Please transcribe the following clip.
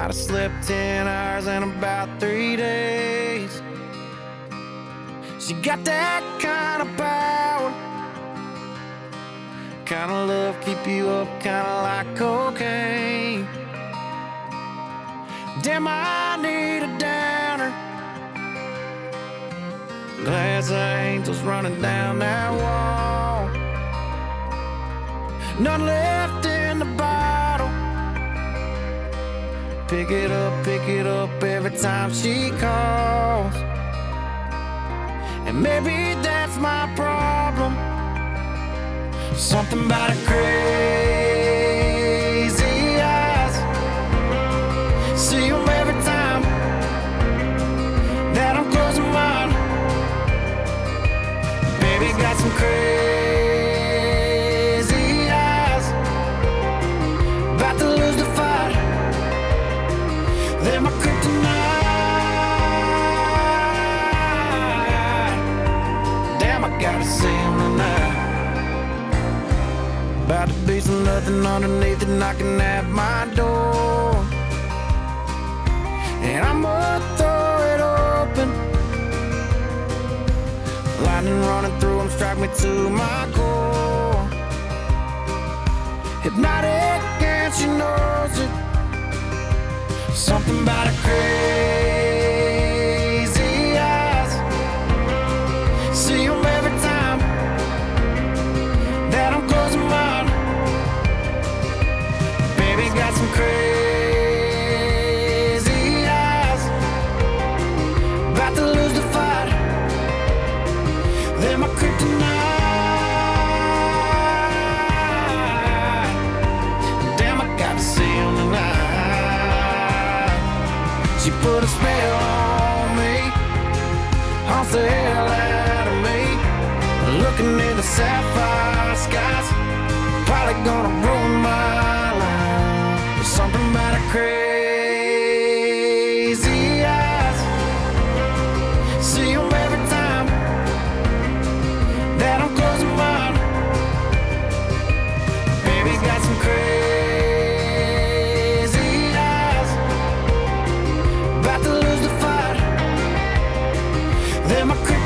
Might have slept 10 hours in about 3 days. She got that kind of power, kind of love keep you up, kind of like cocaine. Damn, I need a downer. Glass of angels running down that wall. None left in the bottle. Pick it up every time she calls. And maybe that's my problem. Something about her crazy eyes. See them every time that I'm closing mine. Baby got some crazy eyes. About to lose the fight. They're my kryptonite. Damn, I gotta see them tonight. About to be some nothing underneath it knocking at my door. And I'ma throw it open. Lightning running through them strike me to my core. Hypnotic and she knows it. Something about her crazy eyes. See them every time that I'm closing mine. Baby got some crazy eyes. About to lose the fight. They're my kryptonite. Damn, I gotta see them tonight. She put a spell on me, haunts the hell out of me. Looking in the sapphire skies, probably gonna ruin my life. There's something about her crazy eyes. See them every time that I'm closing mine. Baby got some crazy eyes. About to lose the fight. They're my